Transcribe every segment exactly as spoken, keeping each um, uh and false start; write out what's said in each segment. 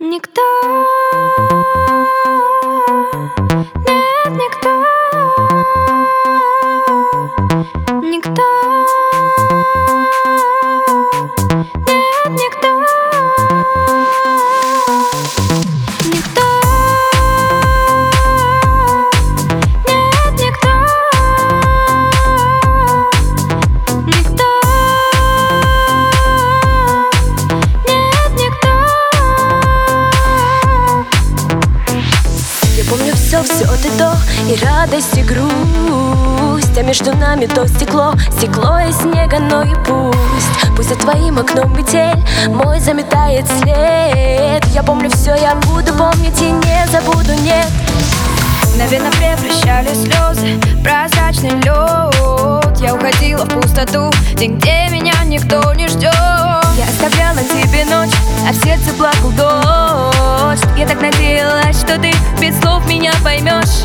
Никто, нет, никто, никто, нет, никто, никто, нет, никто, никто, нет, никто. Я помню все, все ты то, и радость, и грусть, а между нами то стекло, стекло и снега, но и пусть. Пусть за твоим окном метель, мой заметает след. Я помню все, я буду помнить и не забуду, нет. Мгновенно превращали слезы в прозрачный лед. Я уходила в пустоту, день, где меня никто не ждет. Я оставляла тебе ночь, а в сердце плакал дождь. Я так надеялась, что ты без слов меня поймешь.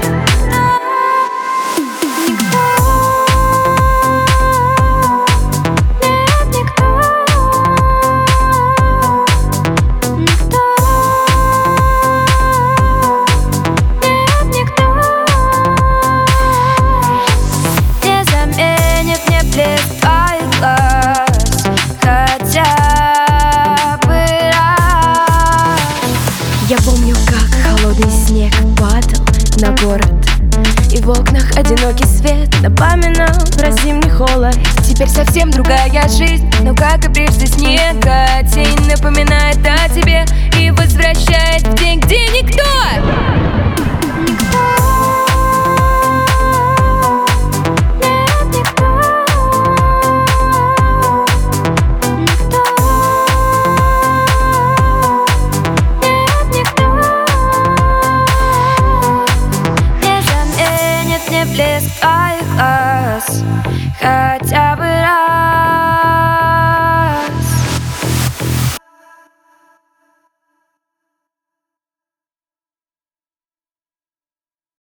Я помню, как холодный снег падал на город, и в окнах одинокий свет напоминал про зимний холод. Теперь совсем другая жизнь, но как и прежде снега, тень напоминает